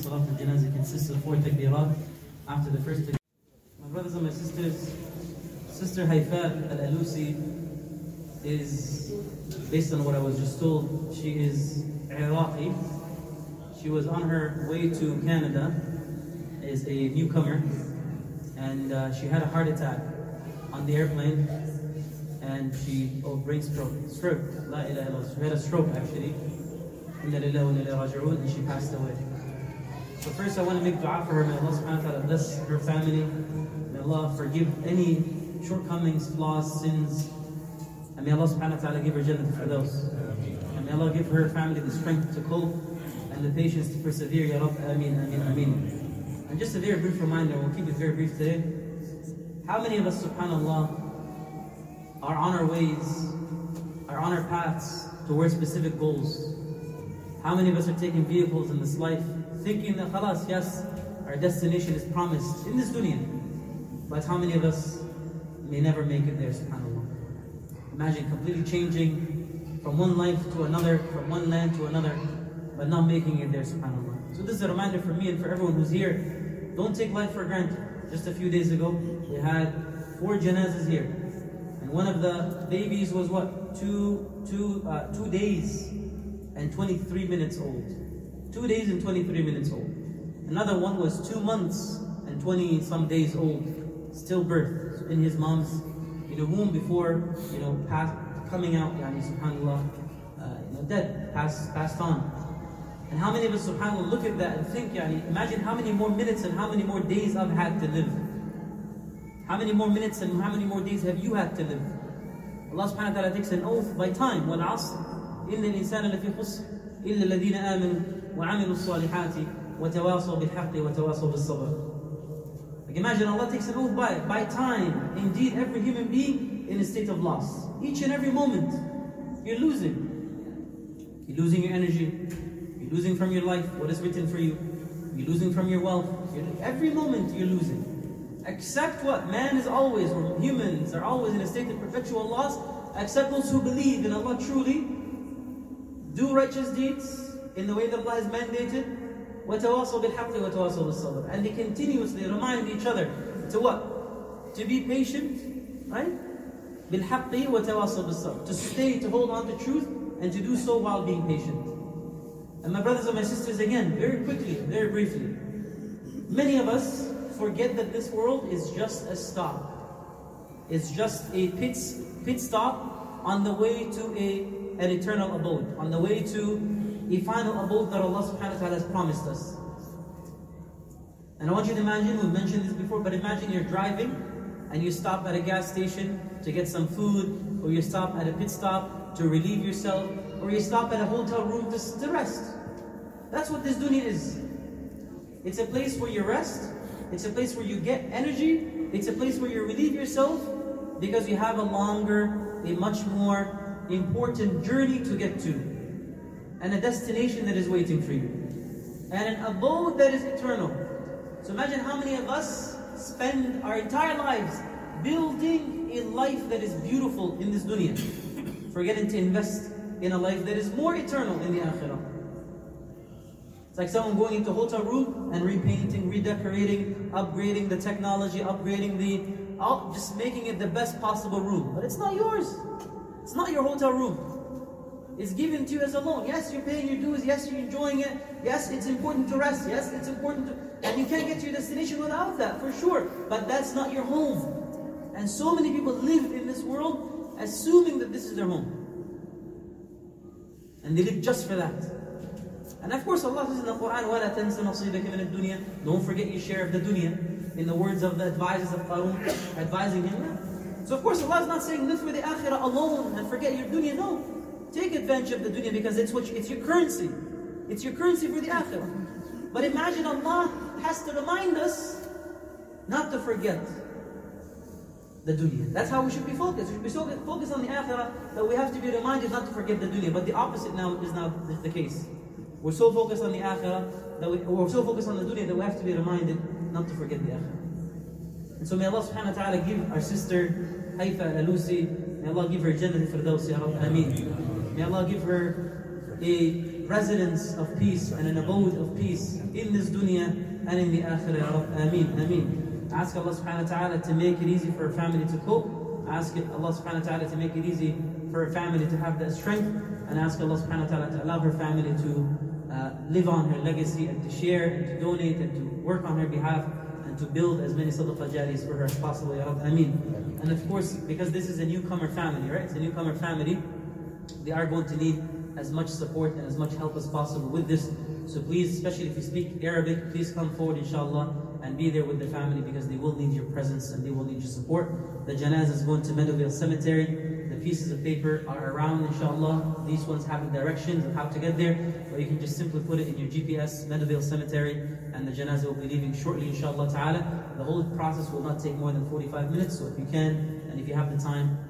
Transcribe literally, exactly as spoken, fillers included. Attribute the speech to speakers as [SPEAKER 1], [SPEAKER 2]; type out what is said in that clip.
[SPEAKER 1] Salat al-Janazah consists of four takbirat. After the first takbirat, my brothers and my sisters, Sister Haifa Al-Alusi is, based on what I was just told, she is Iraqi. She was on her way to Canada as a newcomer, and uh, she had a heart attack on the airplane, and she, oh, brain stroke, stroke, la ilaha illallah. She had a stroke actually, inna lillahi wa inna ilayhi raji'un, and she passed away. So first I want to make dua for her. May Allah subhanahu wa ta'ala bless her family. May Allah forgive any shortcomings, flaws, sins. And may Allah subhanahu wa ta'ala give her Jannah for those. And may Allah give her family the strength to cope and the patience to persevere. Ya Rabb, Ameen, Ameen, Ameen. And just a very brief reminder, we'll keep it very brief today. How many of us, subhanAllah, are on our ways, are on our paths towards specific goals? How many of us are taking vehicles in this life, thinking that, khalas, yes, our destination is promised in this dunya? But how many of us may never make it there, subhanAllah? Imagine completely changing from one life to another, from one land to another, but not making it there, subhanAllah. So this is a reminder for me and for everyone who's here. Don't take life for granted. Just a few days ago, we had four janazas here. And one of the babies was what? Two, two, uh, two days and twenty-three minutes old. Two days and twenty-three minutes old. Another one was two months and twenty some days old. Stillbirth in his mom's, you know, womb before, you know, pass, coming out, yani, subhanAllah, uh, you know, dead, passed, passed on. And how many of us, subhanAllah, look at that and think, yani, imagine how many more minutes and how many more days I've had to live. How many more minutes and how many more days have you had to live? Allah subhanahu wa ta'ala takes an oath by time. وَالْعَصْرِ إِنَّ الْإِنسَانَ لَفِي خُسْرٍ إِلَّا الَّذِينَ آمَنُوا وَعَمِلُوا الصَّالِحَاتِ وَتَوَاصَوْا بِالْحَقِّ وَتَوَاصَوْا بِالصَّبْرِ. Like imagine Allah takes an oath by, by time. Indeed, every human being in a state of loss. Each and every moment, you're losing. You're losing your energy. You're losing from your life, what is written for you. You're losing from your wealth. You're, every moment you're losing. Except what? Man is always, or humans are always in a state of perpetual loss, except those who believe in Allah truly, do righteous deeds in the way that Allah has mandated, وَتَوَاصَوْا بِالْحَقِّ وَتَوَاصَوْا بِالصَّبْرِ. And they continuously remind each other to what? To be patient, right? بِالْحَقِّ وَتَوَاصَوْا بِالصَّبْرِ. To stay, to hold on to truth, and to do so while being patient. And my brothers and my sisters, again, very quickly, very briefly, many of us forget that this world is just a stop. It's just a pit, pit stop on the way to a, an eternal abode, on the way to a final abode that Allah subhanahu wa ta'ala has promised us. And I want you to imagine, we've mentioned this before, but imagine you're driving and you stop at a gas station to get some food, or you stop at a pit stop to relieve yourself, or you stop at a hotel room to, to rest. That's what this dunya is. It's a place where you rest. It's a place where you get energy. It's a place where you relieve yourself because you have a longer, a much more important journey to get to. And a destination that is waiting for you. And an abode that is eternal. So imagine how many of us spend our entire lives building a life that is beautiful in this dunya, forgetting to invest in a life that is more eternal in the akhirah. It's like someone going into a hotel room and repainting, redecorating, upgrading the technology, upgrading the, just making it the best possible room. But it's not yours. It's not your hotel room. It's given to you as a loan. Yes, you're paying your dues. Yes, you're enjoying it. Yes, it's important to rest. Yes, it's important to, and you can't get to your destination without that, for sure. But that's not your home. And so many people live in this world assuming that this is their home. And they live just for that. And of course Allah says in the Quran, وَلَا تَنْسَ نَصِيبَكَ مِنَ الدُّنْيَا. Don't forget your share of the dunya. In the words of the advisors of Qarun, advising him. So of course Allah is not saying live for the akhirah alone and forget your dunya. No. Take advantage of the dunya because it's what you, it's your currency. It's your currency for the akhirah. But imagine Allah has to remind us not to forget the dunya. That's how we should be focused. We should be so focused on the akhirah that we have to be reminded not to forget the dunya. But the opposite now is now the case. We're so focused on the akhirah, that we, we're so focused on the dunya that we have to be reminded not to forget the akhirah. And so may Allah subhanahu wa ta'ala give our sister Haifa Al-Alusi, may Allah give her Jannah al-Firdaus, Ya Rabb, Ameen. May Allah give her a residence of peace and an abode of peace in this dunya and in the akhirah. Ya Rabb. Ameen. Ameen. Ask Allah subhanahu wa ta'ala to make it easy for a family to cope. Ask Allah subhanahu wa ta'ala to make it easy for a family to have that strength. And ask Allah subhanahu wa ta'ala to allow her family to uh, live on her legacy and to share and to donate and to work on her behalf and to build as many sadaqah jariyas for her as possible. Ya Rabb. Ameen. And of course, because this is a newcomer family, right? It's a newcomer family. They are going to need as much support and as much help as possible with this. So please, especially if you speak Arabic, please come forward inshallah and be there with the family, because they will need your presence and they will need your support. The janazah is going to Meadowvale Cemetery. The pieces of paper are around inshallah. These ones have directions of how to get there, or you can just simply put it in your G P S, Meadowvale Cemetery, and the janazah will be leaving shortly inshallah ta'ala. The whole process will not take more than forty-five minutes, so if you can and if you have the time,